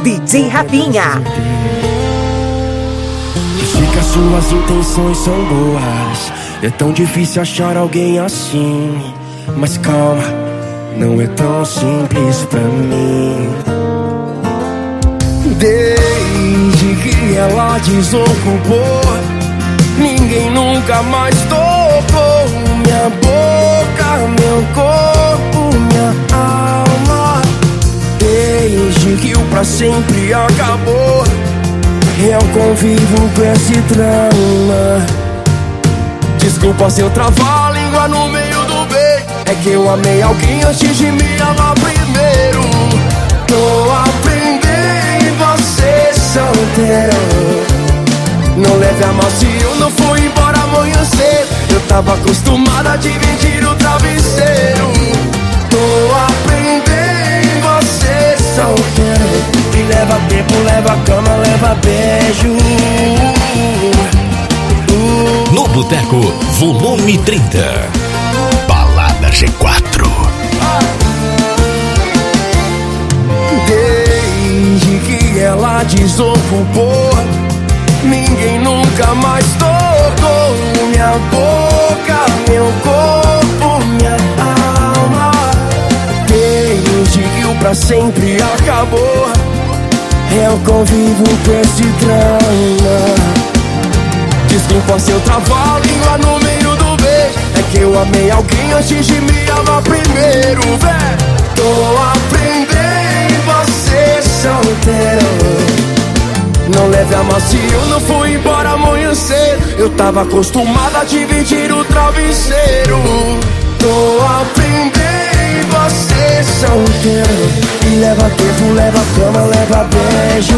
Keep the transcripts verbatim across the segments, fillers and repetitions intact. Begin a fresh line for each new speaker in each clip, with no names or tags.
D J Rafinha.
Eu sei que as suas intenções são boas. É tão difícil achar alguém assim. Mas calma, não é tão simples pra mim. Desde que ela desocupou, ninguém nunca mais tocou minha boca, meu corpo, minha alma. Desde que o pra sempre acabou, eu convivo com esse trauma. Desculpa se eu travar a língua no meio do beijo. É que eu amei alguém antes de me amar primeiro. Tô aprendendo a ser solteiro. Não leve a mal se eu não for embora amanhã cedo. Eu tava acostumada a dividir o travesseiro. Tô aprendendo a ser solteiro. E leva tempo, leva cama, leva beijo. uh.
No Boteco, volume trinta. Balada G quatro.
Desde que ela desocupou, ninguém nunca mais tocou minha boca, meu corpo, minha alma. Desde que o pra sempre acabou, eu convivo com esse trauma. Desculpa se eu travar a língua no meio do beijo. É que eu amei alguém antes de me amar primeiro, véi. Tô aprendendo a ser solteiro. Não leve a mal se eu não fui embora amanhã cedo. Eu tava acostumada a dividir o travesseiro. Tô aprendendo a ser solteiro. E leva tempo, leva cama, leva beijo.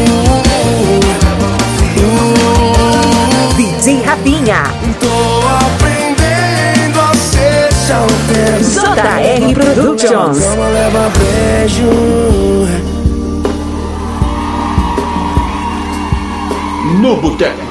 uh,
D J Rafinha.
Tô aprendendo a ser solteiro.
J R Productions.
Leva cama, leva beijo.
No Boteco.